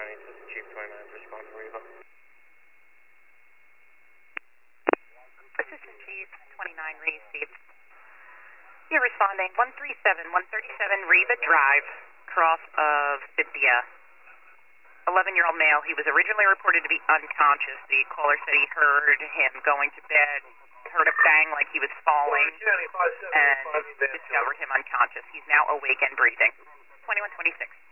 Assistant Chief 29, respond to Reva. Assistant Chief 29 received. You're responding 137 Riva Drive, cross of Cynthia. 11-year-old male. He was originally reported to be unconscious. The caller said he heard him going to bed, heard a bang like he was falling, and discovered him unconscious. He's now awake and breathing. 2126.